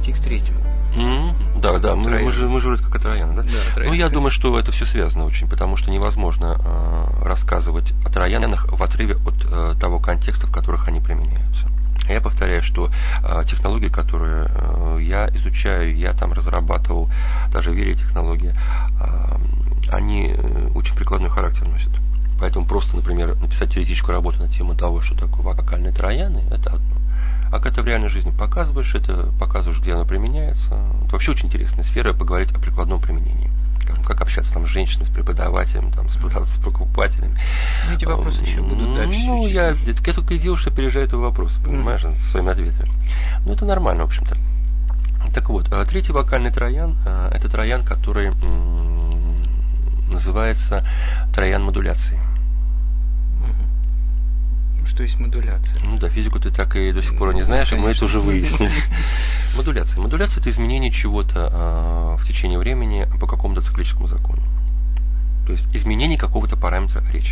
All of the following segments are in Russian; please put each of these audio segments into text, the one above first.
перейти к третьему. Да, мы же вроде как о Трояне, да? Да, Ну, я думаю, что это все связано очень, потому что невозможно рассказывать о Троянах в отрыве от того контекста, в которых они применяются. Я повторяю, что технологии, которые я изучаю, я там разрабатывал, даже вере-технологии, они очень прикладной характер носят. Поэтому просто, например, написать теоретическую работу на тему того, что такое вокальные трояны, это одно. А когда ты в реальной жизни показываешь это, показываешь, где оно применяется, это вообще очень интересная сфера, поговорить о прикладном применении. Как общаться там с женщинами, с преподавателем, там, с покупателями. Ну, эти вопросы еще будут дальше. Ну, я только и делаю, что опережаю этот вопрос, понимаешь, своими ответами. Ну, это нормально, в общем-то. Так вот, третий вокальный троян, это троян, который называется троян модуляции. Что есть модуляция? Ну да, физику ты так и до сих пор не знаешь, конечно. Мы это уже выяснили. Модуляция. Модуляция – это изменение чего-то в течение времени по какому-то циклическому закону. То есть изменение какого-то параметра речи.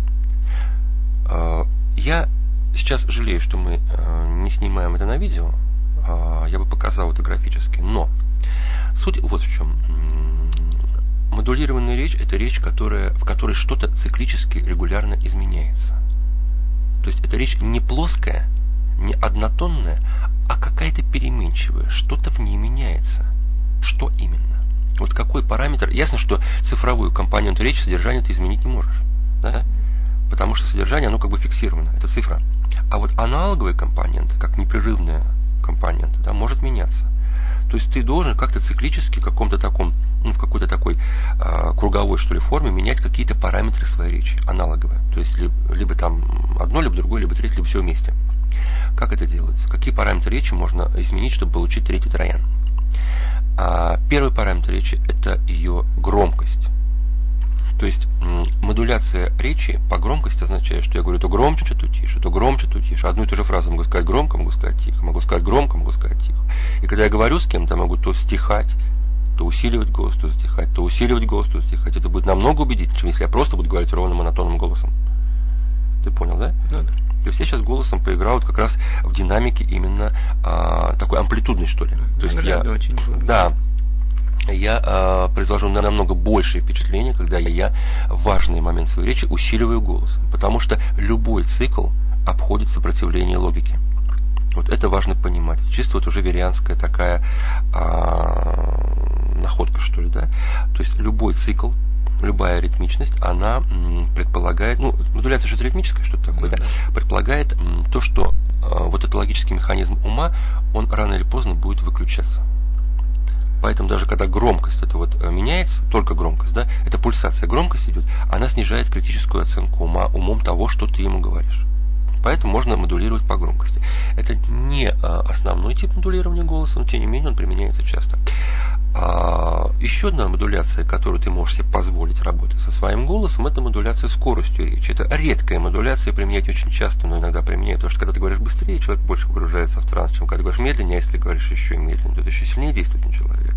Я сейчас жалею, что мы не снимаем это на видео. Я бы показал это графически. Но суть вот в чем. Модулированная речь – это речь, в которой что-то циклически регулярно изменяется. То есть это речь не плоская, не однотонная, а какая-то переменчивая. Что-то в ней меняется. Что именно? Вот какой параметр? Ясно, что цифровую компоненту речи, содержание ты изменить не можешь. Да? Потому что содержание, оно как бы фиксировано. Это цифра. А вот аналоговый компонент, как непрерывная компонента, да, может меняться. То есть ты должен как-то циклически в каком-то таком, в какой-то такой круговой, что ли, форме менять какие-то параметры своей речи, аналоговые. То есть либо там одно, либо другое, либо третье, либо все вместе. Как это делается? Какие параметры речи можно изменить, чтобы получить третий троян? Первый параметр речи – это ее громкость. То есть модуляция речи по громкости означает, что я говорю то громче, то тише, то громче, то тише. Одну и ту же фразу могу сказать громко, могу сказать тихо, могу сказать громко, могу сказать тихо. И когда я говорю с кем-то, могу то стихать, то усиливать голос, то затихать, то усиливать голос, то затихать. Это будет намного убедительнее, чем если я просто буду говорить ровным монотонным голосом. Ты понял, да? Да. То есть я сейчас голосом поиграл вот как раз в динамике именно такой амплитудной, что ли. То есть я произвожу намного большее впечатление, когда я в важный момент своей речи усиливаю голос. Потому что любой цикл обходит сопротивление логики. Вот это важно понимать. Чисто вот уже верианская такая находка, что ли, да? То есть любой цикл, любая ритмичность, она предполагает, модуляция же ритмическая, что-то такое, да? Предполагает то, что вот этот логический механизм ума, он рано или поздно будет выключаться. Поэтому даже когда громкость это вот меняется, только громкость, да, это пульсация, громкость идет, она снижает критическую оценку ума, умом того, что ты ему говоришь. Поэтому можно модулировать по громкости. Это не основной тип модулирования голоса, но тем не менее он применяется часто. Еще одна модуляция, которую ты можешь себе позволить работать со своим голосом, это модуляция скоростью речи. Это редкая модуляция, применять очень часто, но иногда применяют, потому что когда ты говоришь быстрее, человек больше погружается в транс, чем когда ты говоришь медленнее, а если ты говоришь еще и медленнее, то это еще сильнее действует на человека.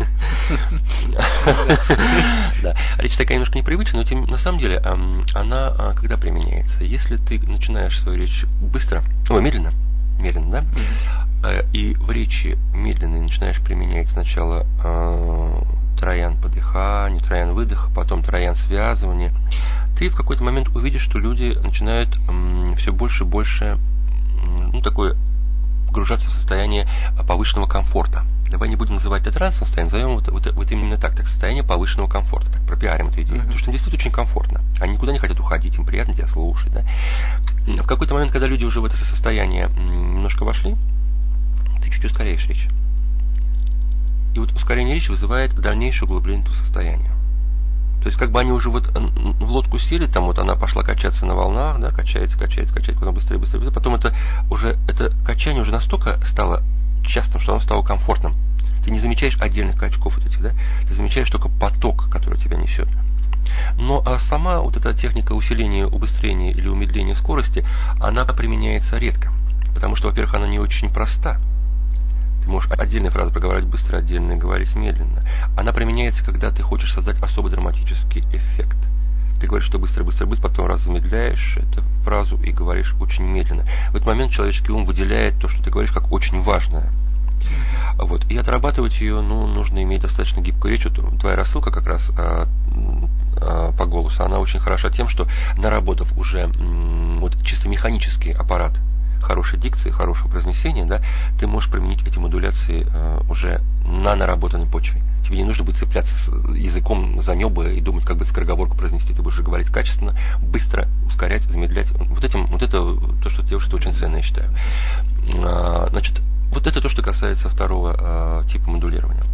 Речь такая немножко непривычная, но на самом деле она когда применяется? Если ты начинаешь свою речь медленно, да? И в речи медленной начинаешь применять сначала троян по дыханию, троян выдоха, потом троян связывания, ты в какой-то момент увидишь, что люди начинают все больше и больше такое погружаться в состояние повышенного комфорта. Давай не будем называть это трансовым состоянием, назовем вот именно так, состояние повышенного комфорта. Так, пропиарим эту идею. Потому что им действительно очень комфортно. Они никуда не хотят уходить, им приятно тебя слушать. Да? В какой-то момент, когда люди уже в это состояние немножко вошли, ты чуть ускоряешь речь. И вот ускорение речи вызывает дальнейшее углубление этого состояния. То есть, как бы они уже вот в лодку сели, там вот она пошла качаться на волнах, да, качается, потом быстрее, потом это качание уже настолько стало частым, что оно стало комфортным. Ты не замечаешь отдельных качков вот этих, да? Ты замечаешь только поток, который тебя несет. Но сама вот эта техника усиления, убыстрения или умедления скорости, она применяется редко. Потому что, во-первых, она не очень проста. Ты можешь отдельные фразы проговаривать быстро, отдельные говорить медленно. Она применяется, когда ты хочешь создать особо драматический эффект. Ты говоришь, что быстро, потом раз замедляешь эту фразу и говоришь очень медленно. В этот момент человеческий ум выделяет то, что ты говоришь, как очень важное. Вот. И отрабатывать ее, нужно иметь достаточно гибкую речь. Вот твоя рассылка как раз по голосу, она очень хороша тем, что наработав уже вот чисто механический аппарат хорошей дикции, хорошего произнесения, да, ты можешь применить эти модуляции уже на наработанной почве. Тебе не нужно будет цепляться языком за небо и думать, как бы скороговорку произнести. Ты будешь говорить качественно, быстро, ускорять, замедлять. Вот это то, что ты делаешь, это очень ценно, я считаю. Значит, вот это то, что касается второго типа модулирования.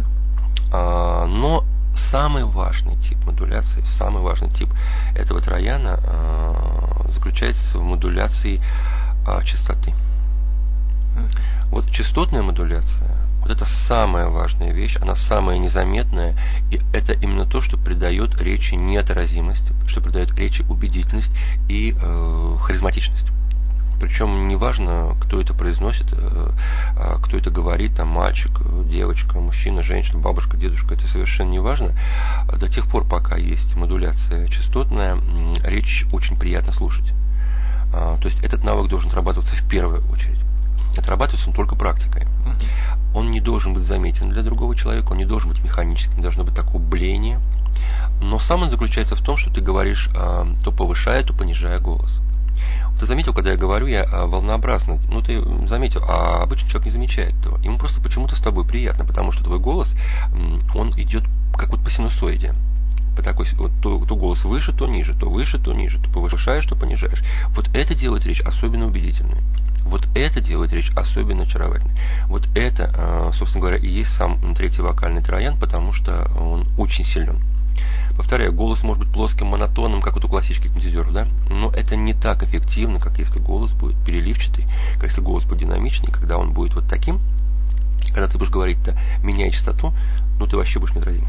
Но самый важный тип модуляции, самый важный тип этого трояна заключается в модуляции частоты. Вот частотная модуляция, вот это самая важная вещь, она самая незаметная, и это именно то, что придает речи неотразимость, что придает речи убедительность и харизматичность. Причем неважно, кто это произносит, кто это говорит, там мальчик, девочка, мужчина, женщина, бабушка, дедушка, это совершенно не важно. До тех пор, пока есть модуляция частотная, речь очень приятно слушать. То есть этот навык должен отрабатываться в первую очередь. Отрабатывается он только практикой. Он не должен быть заметен для другого человека, он не должен быть механическим, не должно быть такого блеяния. Но сам он заключается в том, что ты говоришь, то повышая, то понижая голос. Ты заметил, когда я говорю, я волнообразно, ты заметил, а обычный человек не замечает этого. Ему просто почему-то с тобой приятно, потому что твой голос, он идет как вот по синусоиде. По такой, вот, то голос выше, то ниже, то выше, то ниже, то повышаешь, то понижаешь. Вот это делает речь особенно убедительной. Вот это делает речь особенно очаровательной. Вот это, собственно говоря, и есть сам третий вокальный троян, потому что он очень силен. Повторяю, голос может быть плоским, монотонным, как вот у классических гипнотизеров, да? Но это не так эффективно, как если голос будет переливчатый, как если голос будет динамичный, когда он будет вот таким, когда ты будешь говорить-то, меняя частоту, ты вообще будешь неотразим.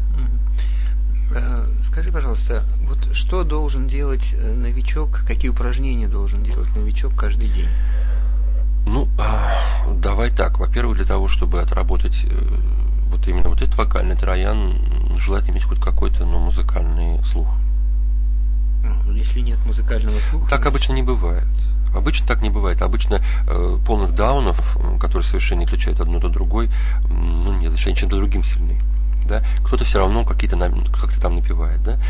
Скажи, пожалуйста, вот что должен делать новичок, какие упражнения должен делать новичок каждый день? Давай так. Во-первых, для того, чтобы отработать вот именно вот этот вокальный троян, желательно иметь хоть какой-то, музыкальный слух. Если нет музыкального слуха? Так обычно не бывает. Обычно так не бывает. Обычно полных даунов, которые совершенно не отличают одно от другой, нет, значит, они чем-то другим сильны. Да? Кто-то все равно как-то там напевает, да?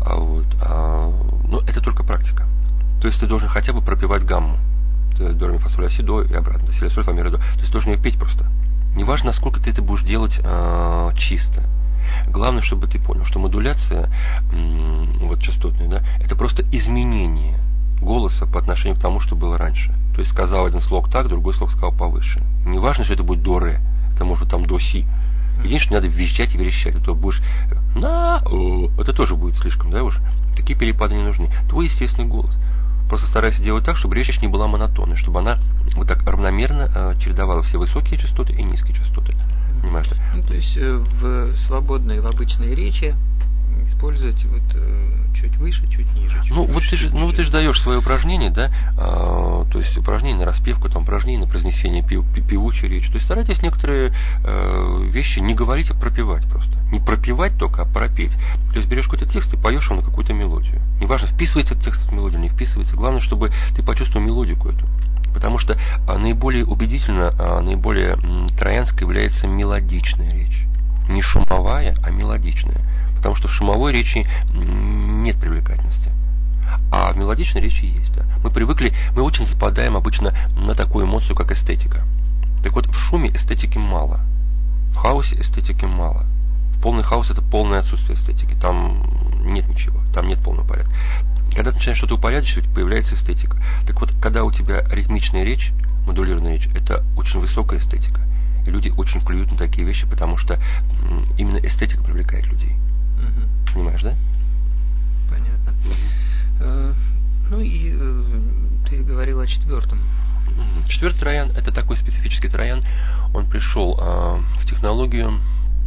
Но это только практика. То есть ты должен хотя бы пропевать гамму. До, ре, ми, фа, соль, ля, си, до и обратно. Си, ля, соль, фа, ми, ре, до. То есть ты должен ее петь просто. Неважно, насколько ты это будешь делать чисто. Главное, чтобы ты понял, что модуляция вот частотная, да, это просто изменение голоса по отношению к тому, что было раньше. То есть сказал один слог так, другой слог сказал повыше. Неважно, что это будет до, ре. Это может быть там до, си. Единственное, что надо визжать и верещать. А то будешь это тоже будет слишком, да, уже. Такие перепады не нужны. Твой естественный голос. Просто старайся делать так, чтобы речь не была монотонной, чтобы она вот так равномерно чередовала все высокие частоты и низкие частоты. Понимаешь? То есть в свободной, в обычной речи использовать вот чуть выше, чуть ниже. Ты же даешь свое упражнение, да, то есть упражнение на распевку, там упражнение на произнесение певучей речи. То есть старайтесь некоторые вещи не говорить, а пропевать просто. Не пропевать только, а пропеть. То есть берешь какой-то текст и поешь его на какую-то мелодию. Неважно, вписывается этот текст в мелодию, не вписывается. Главное, чтобы ты почувствовал мелодику эту. Потому что наиболее убедительно, наиболее троянской является мелодичная речь. Не шумовая, а мелодичная. Потому что в шумовой речи нет привлекательности. А в мелодичной речи есть. Да. Мы очень западаем обычно на такую эмоцию, как эстетика. Так вот, в шуме эстетики мало. В хаосе эстетики мало. Полный хаос — это полное отсутствие эстетики. Там нет ничего, там нет полного порядка. Когда ты начинаешь что-то упорядочивать, появляется эстетика. Так вот, когда у тебя ритмичная речь, модулированная речь, это очень высокая эстетика. И люди очень клюют на такие вещи, потому что именно эстетика привлекает людей. Понимаешь, да? Понятно. Ты говорил о четвертом. Четвертый троян — это такой специфический троян. Он пришел в технологию,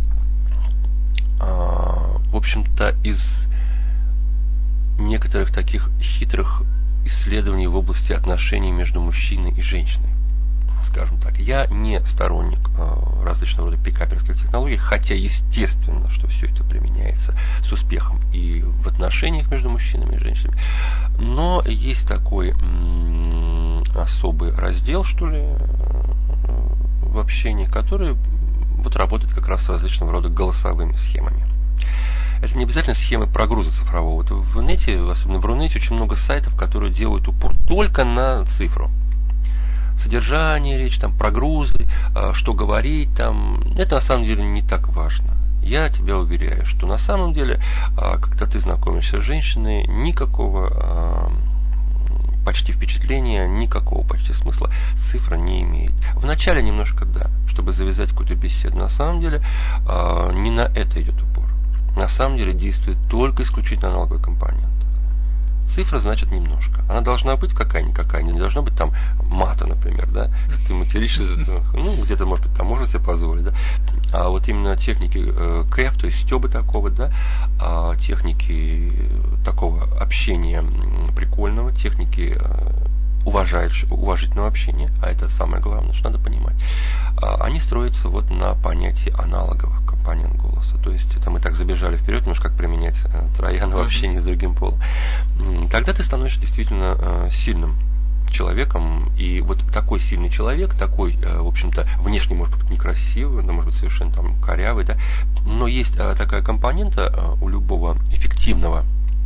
в общем-то, из некоторых таких хитрых исследований в области отношений между мужчиной и женщиной. Скажем так, я не сторонник различного рода пикаперских технологий, хотя естественно, что все это применяется с успехом и в отношениях между мужчинами и женщинами. Но есть такой особый раздел, что ли, в общении, которые вот работают как раз с различного рода голосовыми схемами. Это не обязательно схемы прогруза цифрового. Вот в инете, особенно в Рунете, очень много сайтов, которые делают упор только на цифру. Содержание речи, там, прогрузы, что говорить, там, это на самом деле не так важно. Я тебя уверяю, что на самом деле, когда ты знакомишься с женщиной, никакого почти впечатления, никакого почти смысла цифра не имеет. Вначале немножко да, чтобы завязать какую-то беседу. На самом деле не на это идет упор. На самом деле действует только исключительно аналоговый компонент. Цифра значит немножко. Она должна быть какая-никакая, не должно быть там мата, например, да. Ты материшься, ну, где-то, может быть, там можно себе позволить, да. А вот именно техники КЭФ, то есть стёба такого, да, техники такого общения прикольного, техники уважительного общения, а это самое главное, что надо понимать, они строятся вот на понятии аналоговых компонент голоса. То есть это мы так забежали вперед, немножко как применять троян в общении с другим полом. Когда ты становишься действительно сильным человеком, и вот такой сильный человек, такой, в общем-то, внешне может быть некрасивый, да, может быть совершенно там корявый, да, но есть такая компонента у любого эффективного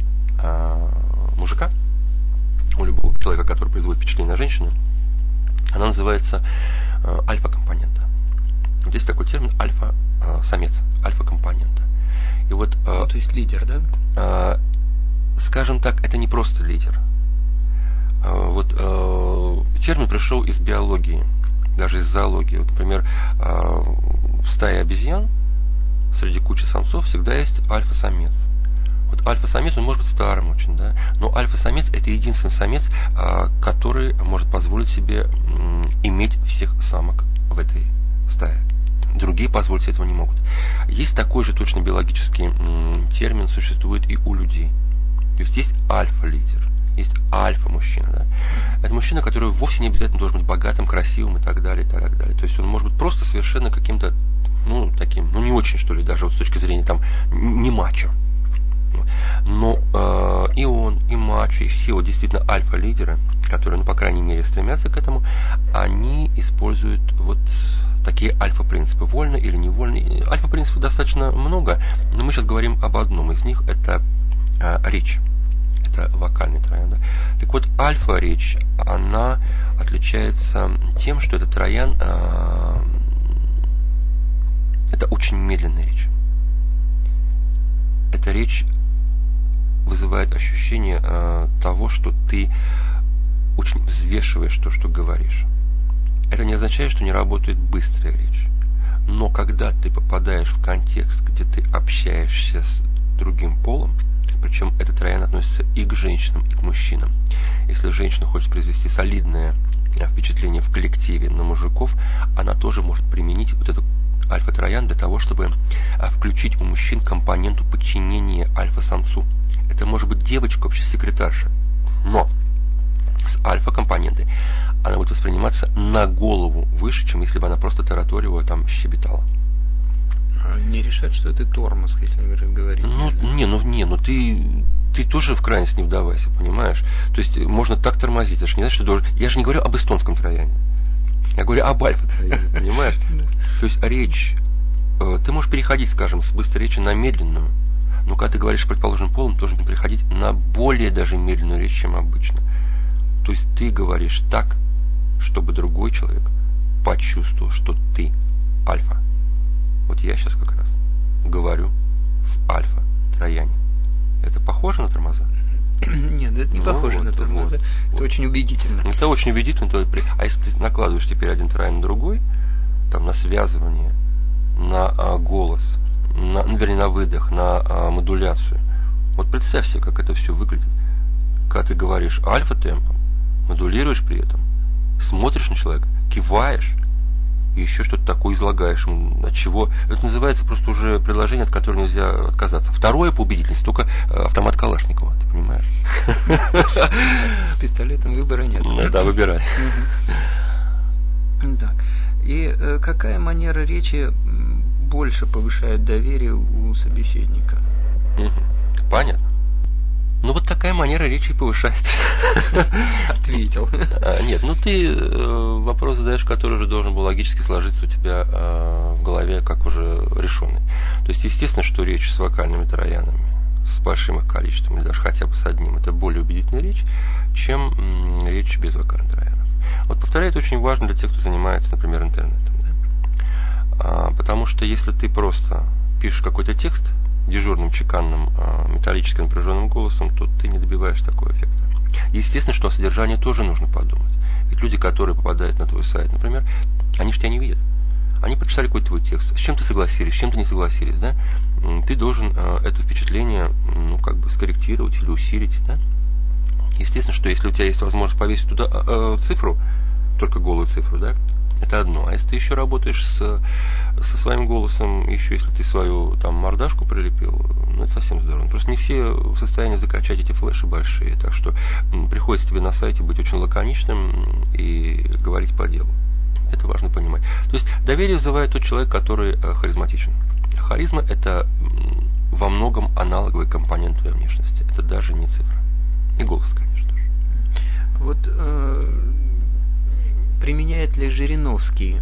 мужика, у любого человека, который производит впечатление на женщину, она называется альфа-компонента. Вот есть такой термин альфа-самец, альфа-компонента. И вот, то есть лидер, да? Скажем так, это не просто лидер. Вот термин пришел из биологии, даже из зоологии. Вот, например, в стае обезьян среди кучи самцов всегда есть альфа-самец. Вот альфа-самец, он может быть старым очень, да, но альфа-самец это единственный самец, который может позволить себе иметь всех самок в этой стае. Другие позволить себе этого не могут. Есть такой же точно биологический термин, существует и у людей. То есть альфа-лидер, есть альфа-мужчина. Да? Это мужчина, который вовсе не обязательно должен быть богатым, красивым и так далее, и так далее. То есть он может быть просто совершенно каким-то, ну, таким, ну, не очень, что ли, даже вот с точки зрения там не мачо. Но и он, и мачо, и все вот действительно альфа-лидеры, которые, ну, по крайней мере, стремятся к этому, они используют вот такие альфа-принципы, вольно или невольно. Альфа-принципов достаточно много, но мы сейчас говорим об одном из них, это речь. Это вокальный троян. Да? Так вот, альфа-речь, она отличается тем, что этот троян это очень медленная речь. Эта речь вызывает ощущение того, что ты очень взвешиваешь то, что говоришь. Это не означает, что не работает быстрая речь. Но когда ты попадаешь в контекст, где ты общаешься с другим полом, причем этот троян относится и к женщинам, и к мужчинам. Если женщина хочет произвести солидное впечатление в коллективе на мужиков, она тоже может применить вот эту альфа-троян для того, чтобы включить у мужчин компоненту подчинения альфа-самцу. Это может быть девочка, вообще секретарша, но с альфа-компонентой она будет восприниматься на голову выше, чем если бы она просто тараторила, там, щебетала. Не решать, что это тормоз, если говорить. Ну ты тоже в крайность не вдавайся, понимаешь? То есть можно так тормозить, это же не значит, что должен. Я же не говорю об эстонском трояне. Я говорю об альфа-трояне, понимаешь? То есть речь, ты можешь переходить, скажем, с быстрой речи на медленную, но когда ты говоришь с предположенным полом, ты должен переходить на более даже медленную речь, чем обычно. То есть ты говоришь так, чтобы другой человек почувствовал, что ты альфа. Вот я сейчас как раз говорю в альфа-трояне. Это похоже на тормоза? Нет, это не похоже на тормоза. Это очень убедительно. Это очень убедительно. А если ты накладываешь теперь один троян на другой, там, на связывание, на голос, вернее, на выдох, на модуляцию. Вот представь себе, как это все выглядит. Когда ты говоришь альфа-темпом, модулируешь при этом, смотришь на человека, киваешь, и еще что-то такое излагаешь ему, от чего. Это называется просто уже предложение, от которого нельзя отказаться. Второе по убедительности, только автомат Калашникова, ты понимаешь? С пистолетом выбора нет. Да, выбирай. Так. И какая манера речи больше повышает доверие у собеседника? Понятно. Ну вот такая такая манера речи повышает. Ответил. Нет, ты вопрос задаешь, который уже должен был логически сложиться у тебя в голове как уже решенный. То есть, естественно, что речь с вокальными троянами, с большим их количеством, или даже хотя бы с одним, это более убедительная речь, чем речь без вокальных троянов. Повторяю, это очень важно для тех, кто занимается, например, интернетом. Да? Потому что если ты просто пишешь какой-то текст дежурным, чеканным, металлически напряженным голосом, то ты не добиваешься такого эффекта. Естественно, что о содержании тоже нужно подумать. Ведь люди, которые попадают на твой сайт, например, они же тебя не видят. Они прочитали какой-то твой текст. С чем ты согласились, с чем ты не согласились, да? Ты должен это впечатление, скорректировать или усилить, да? Естественно, что если у тебя есть возможность повесить туда цифру, только голую цифру, да, это одно. А если ты еще работаешь со своим голосом, еще если ты свою там мордашку прилепил, это совсем здорово. Просто не все в состоянии закачать эти флеши большие. Так что приходится тебе на сайте быть очень лаконичным и говорить по делу. Это важно понимать. То есть доверие вызывает тот человек, который харизматичен. Харизма – это во многом аналоговый компонент твоей внешности. Это даже не цифра. И голос, конечно, тоже. Применяет ли Жириновский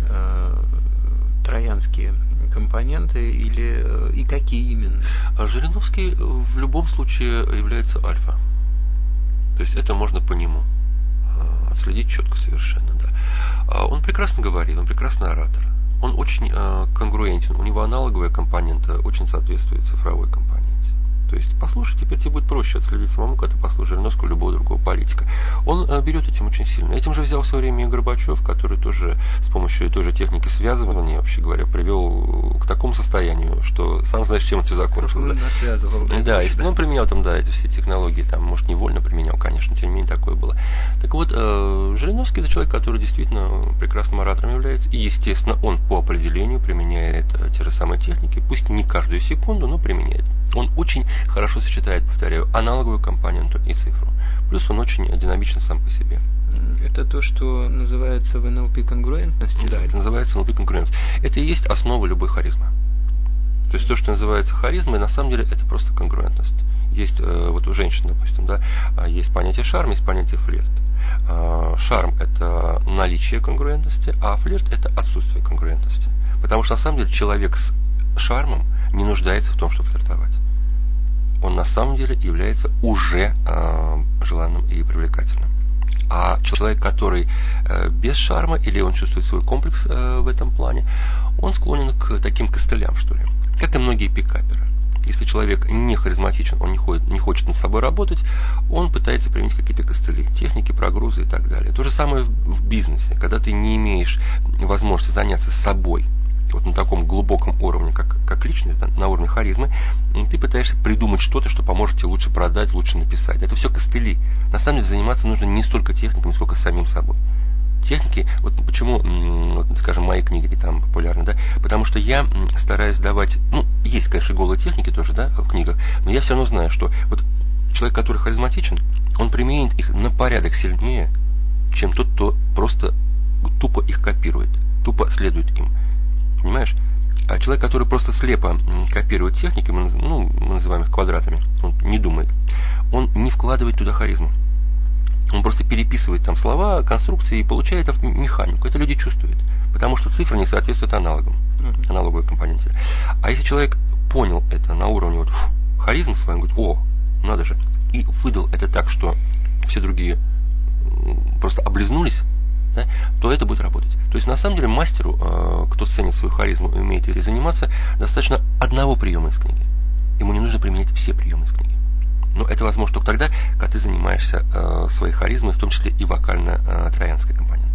троянские компоненты и какие именно? Жириновский в любом случае является альфа. То есть это можно по нему отследить четко совершенно, да. Он прекрасно говорит, он прекрасный оратор. Он очень конгруентен. У него аналоговая компонента очень соответствует цифровой компоненте. То есть послушай, теперь тебе будет проще отследить самому, когда ты послушаешь Жириновского, любого другого политика. Он берет этим очень сильно. Этим же взял в свое время и Горбачев, который тоже с помощью той же техники связывания, вообще говоря, привел к такому состоянию, что сам знаешь, чем это закончилось. Да? Связывал. Да, если он применял эти все технологии, может, невольно применял, конечно, тем не менее такое было. Так вот, Жириновский – это человек, который действительно прекрасным оратором является, и, естественно, он по определению применяет те же самые техники, пусть не каждую секунду, но применяет. Он очень хорошо сочетает, повторяю, аналоговую компоненту и цифру. Плюс он очень динамичен сам по себе. Это то, что называется в НЛП конгруентностью? Да, это называется НЛП конгруентность. Это и есть основа любой харизмы. То есть то, что называется харизмой, на самом деле это просто конгруентность. Есть у женщин, допустим, да, есть понятие шарм, есть понятие флирт. Шарм – это наличие конгруентности, а флирт – это отсутствие конгруентности. Потому что на самом деле человек с шармом не нуждается в том, чтобы флиртовать. Он на самом деле является уже желанным и привлекательным. А человек, который без шарма, или он чувствует свой комплекс в этом плане, он склонен к таким костылям, что ли. Как и многие пикаперы. Если человек не харизматичен, он не хочет над собой работать, он пытается применить какие-то костыли, техники, прогрузы и так далее. То же самое в бизнесе. Когда ты не имеешь возможности заняться собой, на таком глубоком уровне, как личность, да, на уровне харизмы, ты пытаешься придумать что-то, что поможет тебе лучше продать, лучше написать. Это все костыли. На самом деле заниматься нужно не столько техниками, сколько самим собой. Техники, почему, скажем, мои книги там популярны, да, потому что я стараюсь давать, есть, конечно, голые техники тоже, да, в книгах, но я все равно знаю, что человек, который харизматичен, он применит их на порядок сильнее, чем тот, кто просто тупо их копирует, тупо следует им. Понимаешь? А человек, который просто слепо копирует техники, мы называем их квадратами, он не думает, он не вкладывает туда харизму. Он просто переписывает там слова, конструкции и получает механику. Это люди чувствуют. Потому что цифры не соответствуют аналоговой компоненте. А если человек понял это на уровне харизмы своей, он говорит, надо же, и выдал это так, что все другие просто облизнулись, да, то это будет работать. То есть на самом деле мастеру, кто ценит свою харизму и умеет этим заниматься, достаточно одного приема из книги. Ему не нужно применять все приемы из книги. Но это возможно только тогда, когда ты занимаешься своей харизмой, в том числе и вокально-троянской компонентой.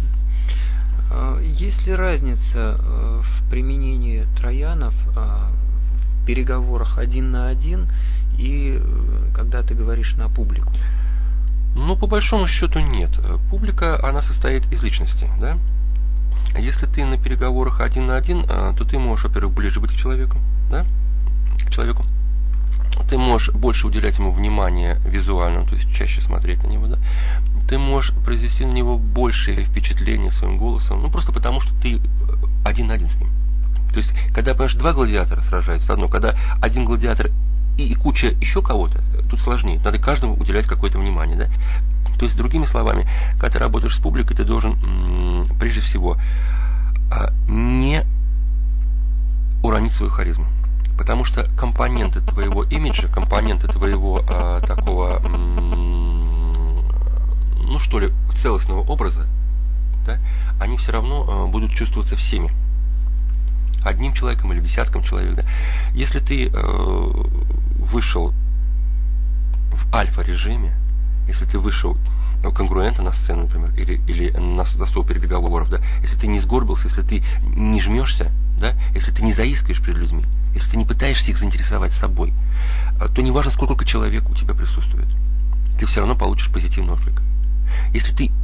Есть ли разница в применении троянов в переговорах 1 на 1 и когда ты говоришь на публику? По большому счету нет. Публика, она состоит из личности, да? Если ты на переговорах 1 на 1, то ты можешь, во-первых, ближе быть к человеку, да? К человеку. Ты можешь больше уделять ему внимания визуально, то есть чаще смотреть на него, да? Ты можешь произвести на него большее впечатление своим голосом, просто потому, что ты 1 на 1 с ним. То есть, когда, понимаешь, два гладиатора сражаются, одно, когда один гладиатор и куча еще кого-то, тут сложнее. Надо каждому уделять какое-то внимание, да? То есть, другими словами, когда ты работаешь с публикой, ты должен прежде всего не уронить свою харизму. Потому что компоненты твоего имиджа, компоненты твоего такого, ну что ли, целостного образа, да, они все равно будут чувствоваться всеми. Одним человеком или десятком человек. Да. Если ты вышел в альфа-режиме, если ты вышел конгруентно на сцену, например, или за стол переговоров, да, если ты не сгорбился, если ты не жмешься, да, если ты не заискиваешь перед людьми, если ты не пытаешься их заинтересовать собой, то неважно, сколько человек у тебя присутствует, ты все равно получишь позитивный отклик. Если ты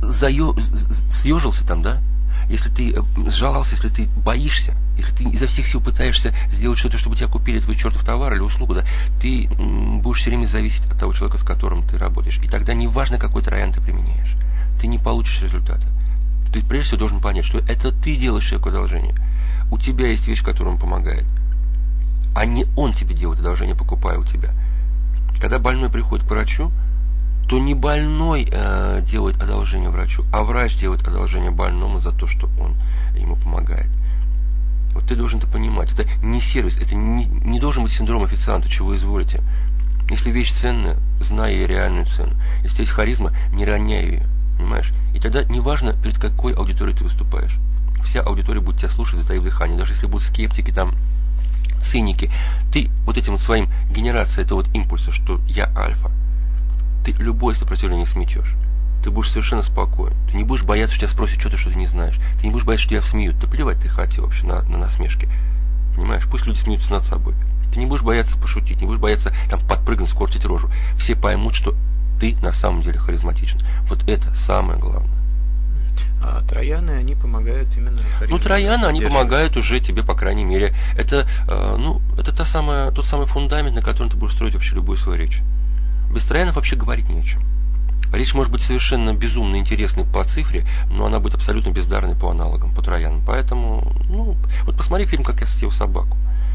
съежился там, да, если ты сжалался, если ты боишься, если ты изо всех сил пытаешься сделать что-то, чтобы тебя купили твой чертов товар или услугу, да, ты будешь все время зависеть от того человека, с которым ты работаешь. И тогда неважно, какой троян ты применяешь, ты не получишь результата. Ты прежде всего должен понять, что это ты делаешь человеку одолжение. У тебя есть вещь, которая ему помогает, а не он тебе делает одолжение, покупая у тебя. Когда больной приходит к врачу, то не больной делает одолжение врачу, а врач делает одолжение больному за то, что он ему помогает. Вот ты должен это понимать. Это не сервис, это не должен быть синдром официанта, чего изволите. Если вещь ценная, знай ее реальную цену. Если у тебя есть харизма, не роняй ее. Понимаешь? И тогда неважно, перед какой аудиторией ты выступаешь. Вся аудитория будет тебя слушать, затаив дыхание. Даже если будут скептики, там, циники, ты вот этим вот своим генерацией этого вот импульса, что я альфа, ты любое сопротивление сметешь. Ты будешь совершенно спокоен. Ты не будешь бояться, что тебя спросят что-то, что ты не знаешь. Ты не будешь бояться, что тебя смеют. Да плевать ты хотел вообще на насмешки. Понимаешь? Пусть люди смеются над собой. Ты не будешь бояться пошутить, не будешь бояться там подпрыгнуть, скорчить рожу. Все поймут, что ты на самом деле харизматичен. Вот это самое главное. А трояны, они помогают именно харизме. Ну, трояны, они помогают уже тебе, по крайней мере. Это, это тот самый фундамент, на котором ты будешь строить вообще любую свою речь. Без троянов вообще говорить не о чем. Речь может быть совершенно безумно интересной по цифре, но она будет абсолютно бездарной по аналогам, по троянам. Поэтому, вот посмотри фильм «Как я съел собаку».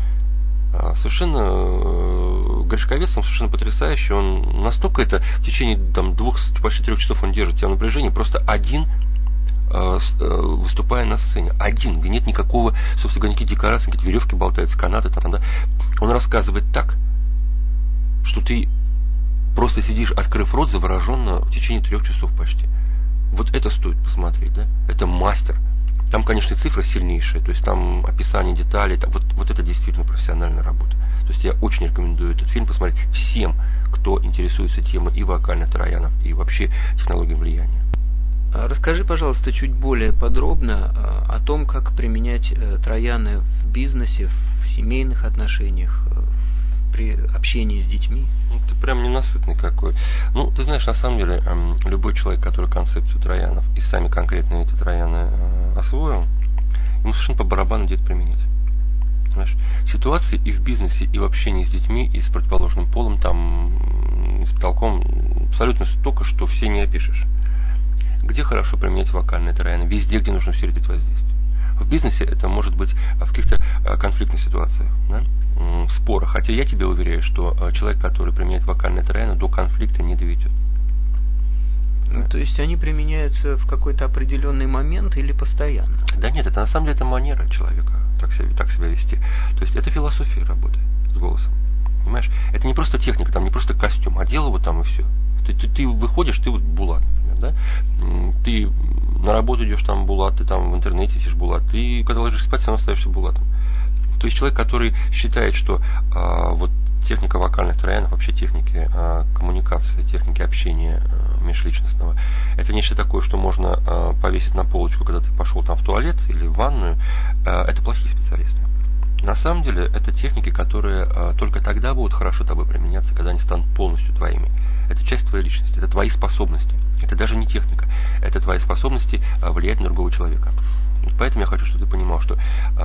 Совершенно Гришковец, он совершенно потрясающий. Он настолько это в течение там, 2, почти 3 часов он держит тебя в напряжении, просто один, выступая на сцене. Один, где нет никакого, собственно говоря, никаких декораций, какие-то веревки болтаются, канаты там, да. Он рассказывает так, что ты просто сидишь, открыв рот, завороженно в течение 3 часов почти. Вот это стоит посмотреть, да? Это мастер. Там, конечно, цифры сильнейшие, то есть там описание деталей, там, вот это действительно профессиональная работа. То есть я очень рекомендую этот фильм посмотреть всем, кто интересуется темой и вокальных троянов, и вообще технологией влияния. Расскажи, пожалуйста, чуть более подробно о том, как применять трояны в бизнесе, в семейных отношениях, при общении с детьми. Ты прям ненасытный какой. Ты знаешь, на самом деле, любой человек, который концепцию троянов и сами конкретно эти трояны освоил, ему совершенно по барабану где-то применять. Понимаешь? Ситуации и в бизнесе, и в общении с детьми, и с противоположным полом, там, и с потолком абсолютно столько, что все не опишешь. Где хорошо применять вокальные трояны? Везде, где нужно усилить воздействие. В бизнесе это может быть в каких-то конфликтных ситуациях, да? В спорах. Хотя я тебе уверяю, что человек, который применяет вокальные трояны, до конфликта не доведет. То есть они применяются в какой-то определенный момент или постоянно? Да нет, это на самом деле это манера человека так себя вести. То есть это философия работы с голосом. Понимаешь? Это не просто техника, там не просто костюм, одел его там и все. Ты выходишь, ты вот Булат, например, да? Ты на работу идешь, там Булат, ты там в интернете ищешь Булат. Ты когда ложишься спать, все равно остаешься Булатом. То есть человек, который считает, что вот техника вокальных троянов, вообще техники коммуникации, техники общения межличностного, это нечто такое, что можно повесить на полочку, когда ты пошел там в туалет или в ванную, это плохие специалисты. На самом деле, это техники, которые только тогда будут хорошо тобой применяться, когда они станут полностью твоими. Это часть твоей личности, это твои способности. Это даже не техника, это твои способности влиять на другого человека. Поэтому я хочу, чтобы ты понимал, что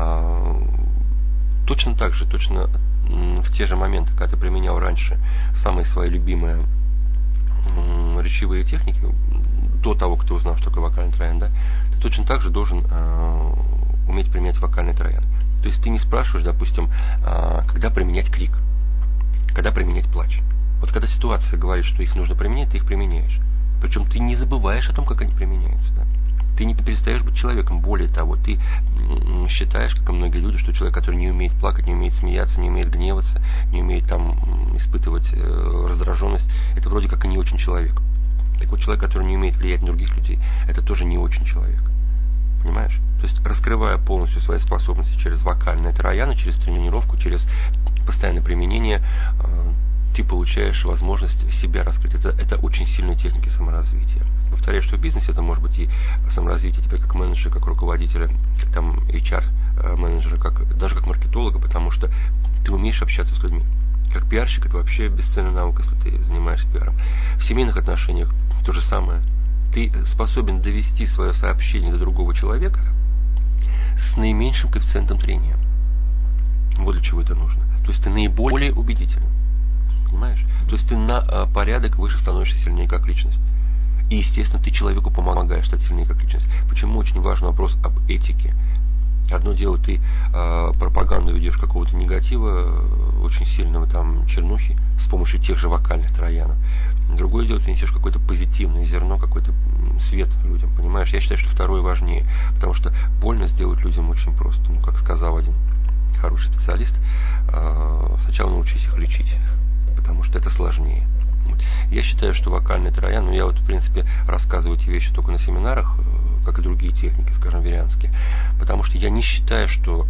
точно так же, точно в те же моменты, когда ты применял раньше самые свои любимые речевые техники, до того, как ты узнал, что такое вокальный троян, да, ты точно так же должен уметь применять вокальный троян. То есть ты не спрашиваешь, допустим, когда применять крик. применять плач. Вот когда ситуация говорит, что их нужно применять, ты их применяешь. Причем ты не забываешь о том, как они применяются. Да? Ты не перестаешь быть человеком. Более того, ты считаешь, как и многие люди, что человек, который не умеет плакать, не умеет смеяться, не умеет гневаться, не умеет испытывать раздраженность, это вроде как и не очень человек. Так вот, человек, который не умеет влиять на других людей, это тоже не очень человек. Понимаешь? То есть, раскрывая полностью свои способности через вокальное трояны, через тренировку, через постоянное применение, ты получаешь возможность себя раскрыть. Это очень сильные техники саморазвития. Повторяю, что в бизнесе это может быть и саморазвитие тебя как менеджера, как руководителя, там HR-менеджера, даже как маркетолога, потому что ты умеешь общаться с людьми. Как пиарщик это вообще бесценная наука, если ты занимаешься пиаром. В семейных отношениях то же самое. Ты способен довести свое сообщение до другого человека с наименьшим коэффициентом трения. Вот для чего это нужно. То есть ты наиболее убедителен. Понимаешь? То есть ты на порядок выше становишься сильнее как личность. И, естественно, ты человеку помогаешь стать сильнее как личность. Почему очень важный вопрос об этике. Одно дело, ты пропаганду ведешь какого-то негатива, очень сильного чернухи, с помощью тех же вокальных троянов. Другое дело, ты несешь какое-то позитивное зерно, какой-то свет людям, понимаешь? Я считаю, что второе важнее, потому что больно сделать людям очень просто. Как сказал один хороший специалист, сначала научись их лечить, потому что это сложнее. Я считаю, что вокальный троян, я в принципе рассказываю эти вещи только на семинарах, как и другие техники, скажем, верианские, потому что я не считаю, что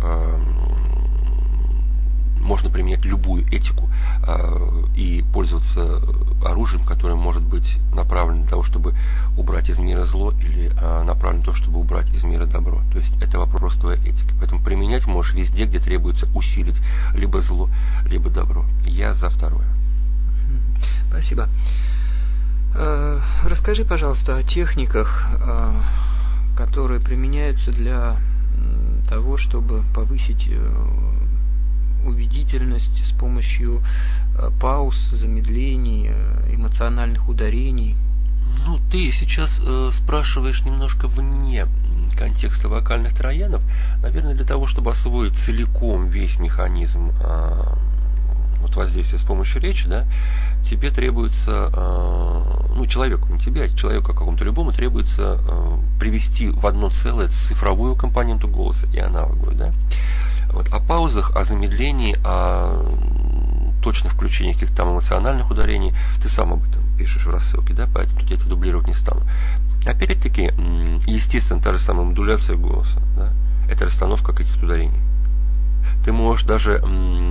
можно применять любую этику и пользоваться оружием, которое может быть направлено для того, чтобы убрать из мира зло, или направлено на то, чтобы убрать из мира добро. То есть это вопрос твоей этики. Поэтому применять можешь везде, где требуется усилить либо зло, либо добро. Я за второе. Спасибо. Расскажи, пожалуйста, о техниках, которые применяются для того, чтобы повысить убедительность с помощью пауз, замедлений, эмоциональных ударений. Ты сейчас спрашиваешь немножко вне контекста вокальных троянов, наверное, для того, чтобы освоить целиком весь механизм воздействия с помощью речи, да, тебе требуется, человеку, не тебе, а человеку какому-то любому, требуется привести в одно целое цифровую компоненту голоса и аналоговую, да. О паузах, о замедлении, о точных включениях каких-то там эмоциональных ударений ты сам об этом пишешь в рассылке, да, поэтому тут я это дублировать не стану. Опять-таки, естественно, та же самая модуляция голоса, да, это расстановка каких-то ударений. Ты можешь даже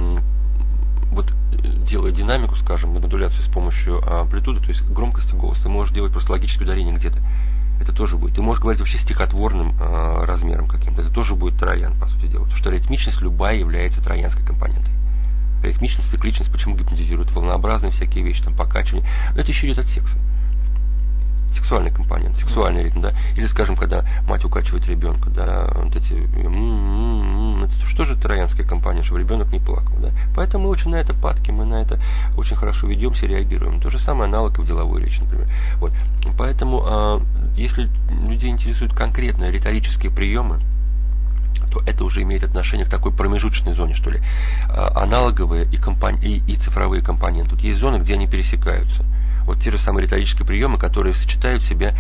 делая динамику, скажем, модуляцию с помощью амплитуды, то есть громкости голоса, ты можешь делать просто логическое ударение где-то. Это тоже будет. Ты можешь говорить вообще стихотворным размером каким-то. Это тоже будет троян, по сути дела. Потому что ритмичность любая является троянской компонентой. Ритмичность, цикличность, почему гипнотизируют? Волнообразные всякие вещи, покачивание. Но это еще идет от секса. Сексуальный компонент, сексуальный ритм, да. Или, скажем, когда мать укачивает ребенка, да, это что же троянская компания, чтобы ребенок не плакал, да. Поэтому мы очень на это падки, мы на это очень хорошо ведемся, реагируем. То же самое аналог и в деловой речи, например. Поэтому, если людей интересуют конкретно риторические приемы, то это уже имеет отношение к такой промежуточной зоне, что ли. Аналоговые и цифровые компоненты. Тут есть зоны, где они пересекаются. Те же самые риторические приемы, которые сочетают в себе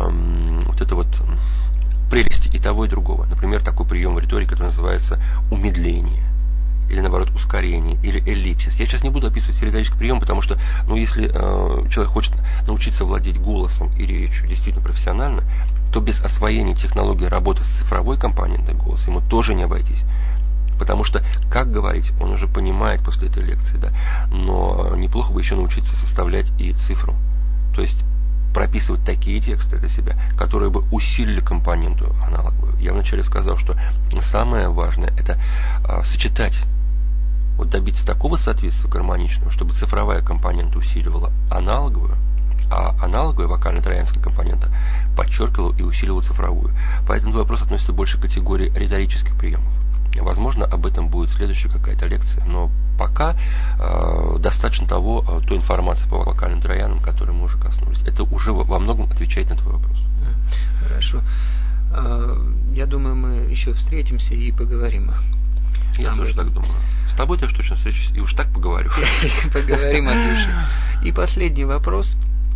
прелести и того, и другого. Например, такой прием в риторике, который называется умедление. Или, наоборот, ускорение, или эллипсис. Я сейчас не буду описывать все риторические приемы, потому что, если человек хочет научиться владеть голосом и речью действительно профессионально, то без освоения технологии работы с цифровой компонентой голоса ему тоже не обойтись. Потому что, как говорить, он уже понимает после этой лекции, да, но неплохо бы еще научиться составлять и цифру. То есть прописывать такие тексты для себя, которые бы усилили компоненту аналоговую. Я вначале сказал, что самое важное это сочетать, добиться такого соответствия гармоничного, чтобы цифровая компонента усиливала аналоговую, а аналоговая вокально-троянская компонента подчеркивала и усиливала цифровую. Поэтому вопрос относится больше к категории риторических приемов. Возможно, об этом будет следующая какая-то лекция, но пока достаточно той информации по вокальным троянам, которой мы уже коснулись. Это уже во многом отвечает на твой вопрос. Хорошо. Я думаю, мы еще встретимся и поговорим. Я тоже так думаю. С тобой-то я уж точно встречусь и уж так поговорю. поговорим от души. И последний вопрос.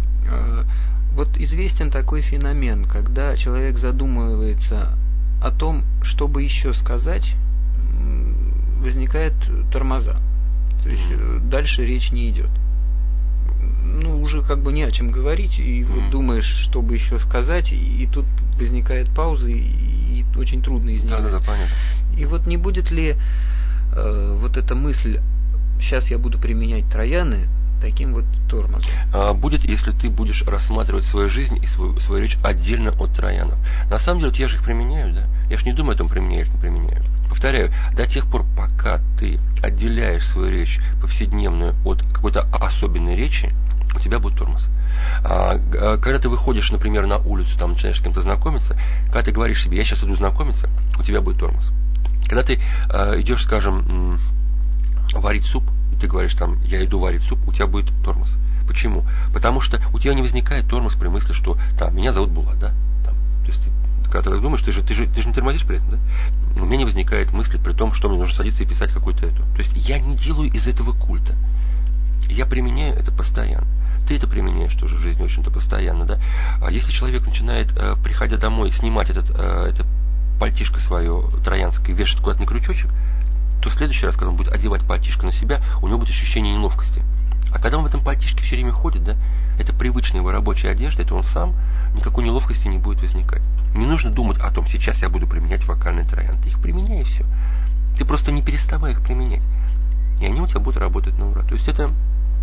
Вот известен такой феномен, когда человек задумывается о том, чтобы еще сказать, возникает тормоза. То есть дальше речь не идет. Ну, уже как бы не о чем говорить, и вот думаешь, чтобы еще сказать, и тут возникает пауза, и очень трудно из нее. Да, понятно. И вот не будет ли вот эта мысль, сейчас я буду применять трояны, таким вот тормозом? Будет, если ты будешь рассматривать свою жизнь и свою речь отдельно от троянов. На самом деле, вот я же их применяю, да? Я же не думаю о том, применяю их, не применяю. Повторяю, до тех пор, пока ты отделяешь свою речь повседневную от какой-то особенной речи, у тебя будет тормоз. Когда ты выходишь, например, на улицу, там начинаешь с кем-то знакомиться, когда ты говоришь себе, я сейчас иду знакомиться, у тебя будет тормоз. Когда ты идешь, скажем, варить суп, и ты говоришь там, я иду варить суп, у тебя будет тормоз. Почему? Потому что у тебя не возникает тормоз при мысли, что там, меня зовут Булат, да? Там, то есть когда ты думаешь, ты же не тормозишь при этом, да? У меня не возникает мысли при том, что мне нужно садиться и писать какую-то эту. То есть я не делаю из этого культа. Я применяю это постоянно. Ты это применяешь тоже в жизни, в общем-то, постоянно, да? А если человек начинает, приходя домой, снимать это пальтишко свое троянское, вешать куда-то на крючочек, то в следующий раз, когда он будет одевать пальтишко на себя, у него будет ощущение неловкости. А когда он в этом пальтишке все время ходит, да, это привычная его рабочая одежда, это он сам, никакой неловкости не будет возникать. Не нужно думать о том, сейчас я буду применять вокальные трояны. Ты их применяй, и все. Ты просто не переставай их применять. И они у тебя будут работать на ура. То есть это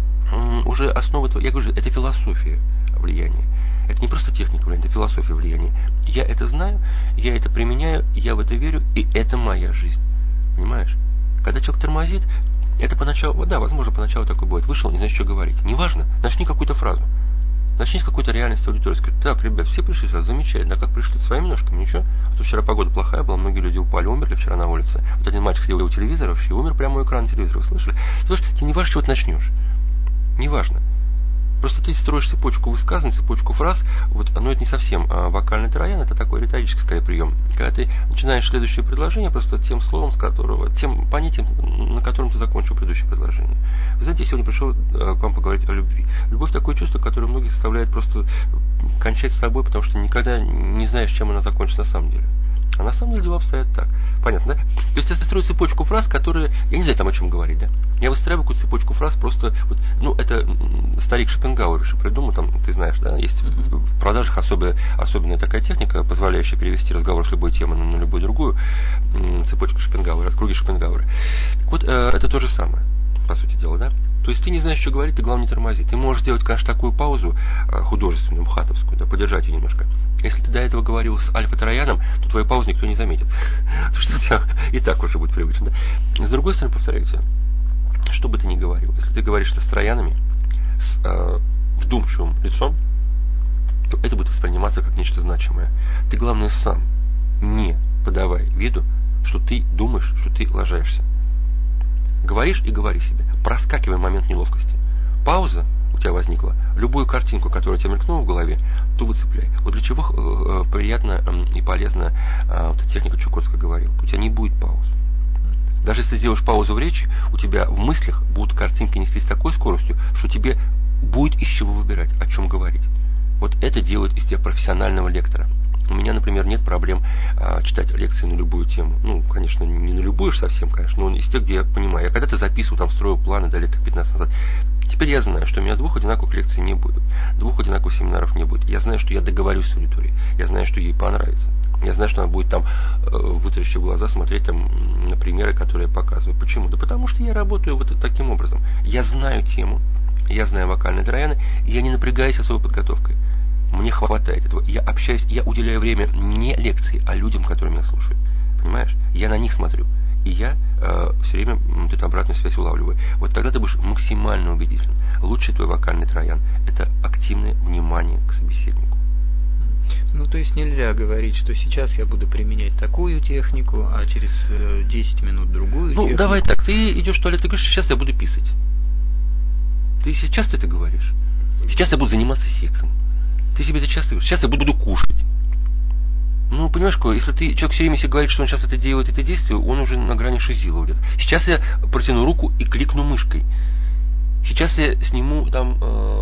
уже основа твоего, я говорю, это философия влияния. Это не просто техника влияния, это философия влияния. Я это знаю, я это применяю, я в это верю, и это моя жизнь. Понимаешь? Когда человек тормозит, это поначалу, да, возможно, поначалу такое будет. Вышел, не знаешь, что говорить. Неважно, начни какую-то фразу. Начни с какой-то реальности аудитории. Скажи, так, ребят, все пришли сюда, замечательно. А как пришли? Своими ножками, ничего? А то вчера погода плохая была, многие люди упали, умерли вчера на улице. Вот один мальчик сидел у телевизора вообще и умер прямо у экрана телевизора, вы слышали? Ты знаешь, тебе не важно, чего ты начнешь. Неважно. Просто ты строишь цепочку высказаний, цепочку фраз, вот оно это не совсем вокальный троян, это такой риторический, скорее, прием. Когда ты начинаешь следующее предложение просто тем словом, с которого, тем понятием, на котором ты закончил предыдущее предложение. Вы знаете, я сегодня пришел к вам поговорить о любви. Любовь такое чувство, которое многих заставляет просто кончать с собой, потому что никогда не знаешь, чем она закончится на самом деле. А на самом деле дела обстоят так. Понятно, да? То есть я строю цепочку фраз, которые... Я не знаю там о чем говорить, да? Я выстраиваю какую-то цепочку фраз просто... Вот, ну, это старик Шопенгауэр еще придумал, там, ты знаешь, да? Есть в продажах особенная такая техника, позволяющая перевести разговор с любой темы на любую другую. Цепочка Шопенгауэра, круги Шопенгауэра. Так вот, это то же самое, по сути дела, да? То есть ты не знаешь, что говорить, ты, главное, не тормози. Ты можешь сделать, конечно, такую паузу художественную, мхатовскую, да, подержать ее немножко. Если ты до этого говорил с альфа-трояном, то твою паузу никто не заметит. Потому что у тебя и так уже будет привычно. Да? С другой стороны, повторяю тебе, что бы ты ни говорил, если ты говоришь с троянами, с вдумчивым лицом, то это будет восприниматься как нечто значимое. Ты, главное, сам не подавай виду, что ты думаешь, что ты лажаешься. Говоришь и говори себе. Проскакивай момент неловкости. Пауза у тебя возникла. Любую картинку, которая у тебя мелькнула в голове, ту выцепляй. Вот для чего приятно и полезно вот эта техника Чукотска говорил. У тебя не будет пауз. Даже если ты сделаешь паузу в речи, у тебя в мыслях будут картинки нестись с такой скоростью, что тебе будет из чего выбирать, о чем говорить. Вот это делает из тебя профессионального лектора. У меня, например, нет проблем читать лекции на любую тему. Ну, конечно, не на любую совсем, конечно, но из тех, где я понимаю. Я когда-то записывал, там, строил планы, да, лет 15 назад. Теперь я знаю, что у меня 2 одинаковых лекций не будет, 2 одинаковых семинаров не будет. Я знаю, что я договорюсь с аудиторией. Я знаю, что ей понравится. Я знаю, что она будет там, вытаращив глаза, смотреть там на примеры, которые я показываю. Почему? Да потому что я работаю вот таким образом. Я знаю тему, я знаю вокальные трояны, и я не напрягаюсь особой подготовкой. Мне хватает этого. Я общаюсь, я уделяю время не лекции, а людям, которые меня слушают. Понимаешь? Я на них смотрю. И я все время эту обратную связь улавливаю. Вот тогда ты будешь максимально убедителен. Лучший твой вокальный троян – это активное внимание к собеседнику. Ну, то есть нельзя говорить, что сейчас я буду применять такую технику, а через 10 минут другую технику. Ну, давай так. Ты идешь в туалет и говоришь, сейчас я буду писать. Ты сейчас это говоришь. Сейчас я буду заниматься сексом. Ты себе это часто говоришь, сейчас я буду кушать. Ну, понимаешь, если человек все время себе говорит, что он сейчас это делает, это действие, он уже на грани шизила где-то. Сейчас я протяну руку и кликну мышкой. Сейчас Сейчас я сниму там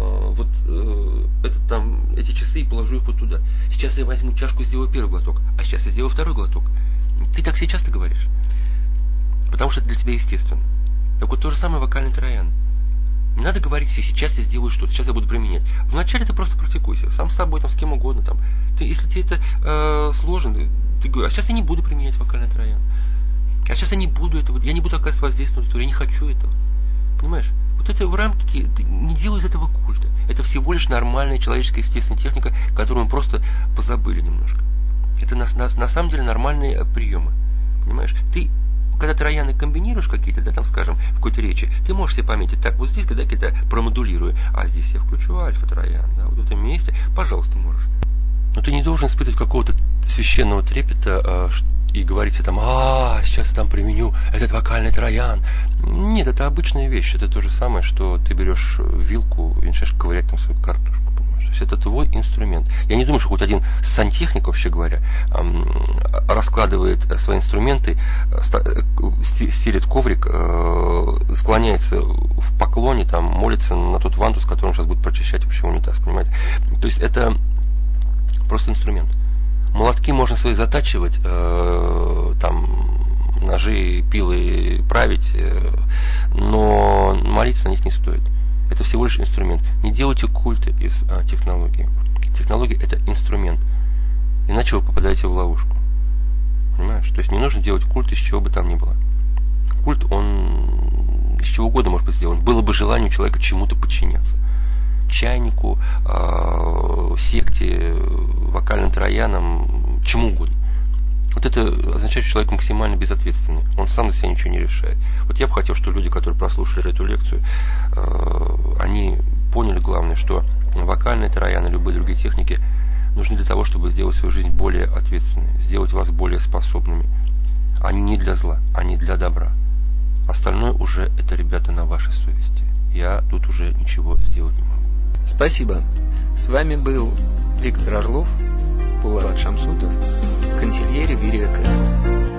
эти часы и положу их вот туда. Сейчас я возьму чашку, сделаю первый глоток, а сейчас я сделаю второй глоток. Ты так себе часто говоришь? Потому что это для тебя естественно. Так вот то же самое вокальный троян. Не надо говорить себе, сейчас я сделаю что-то, сейчас я буду применять. Вначале ты просто практикуйся, сам с собой, там, с кем угодно. Там. Если тебе это сложно, ты говоришь, а сейчас я не буду применять вокальный троян. А сейчас я не буду этого, я не буду оказывать воздействие, я не хочу этого. Понимаешь? Вот это в рамке, ты не делай из этого культа. Это всего лишь нормальная человеческая естественная техника, которую мы просто позабыли немножко. Это на самом деле нормальные приемы. Понимаешь? Ты, когда трояны комбинируешь какие-то, да, там, скажем, в какой-то речи, ты можешь себе пометить, так, вот здесь, когда я промодулирую, а здесь я включу альфа-троян, да, вот в этом месте, пожалуйста, можешь. Но ты не должен испытывать какого-то священного трепета, и говорить себе там, сейчас я там применю этот вокальный троян. Нет, это обычная вещь. Это то же самое, что ты берешь вилку и начинаешь ковырять там свою картошку. Понимаешь? То есть это твой инструмент. Я не думаю, что хоть один сантехник, вообще говоря, раскладывает свои инструменты, стелит коврик, склоняется в поклоне, там, молится на тот вантус, которым сейчас будет прочищать вообще унитаз. Понимаете? То есть это просто инструмент. Молотки можно свои затачивать, там, ножи, пилы править, но молиться на них не стоит. Это всего лишь инструмент. Не делайте культы из технологии. Технология – это инструмент. Иначе вы попадаете в ловушку. Понимаешь? То есть не нужно делать культ из чего бы там ни было. Культ, он из чего угодно может быть сделан. Было бы желание у человека чему-то подчиняться. Чайнику, секте, вокальным троянам, чему угодно. Вот это означает, что человек максимально безответственный. Он сам за себя ничего не решает. Вот я бы хотел, чтобы люди, которые прослушали эту лекцию, они поняли главное, что вокальные трояны, любые другие техники нужны для того, чтобы сделать свою жизнь более ответственной, сделать вас более способными. Они не для зла, они для добра. Остальное уже это, ребята, на вашей совести. Я тут уже ничего сделать не могу. Спасибо. С вами был Виктор Орлов, Булат Шамсутов, консильери Вирия Кэсс.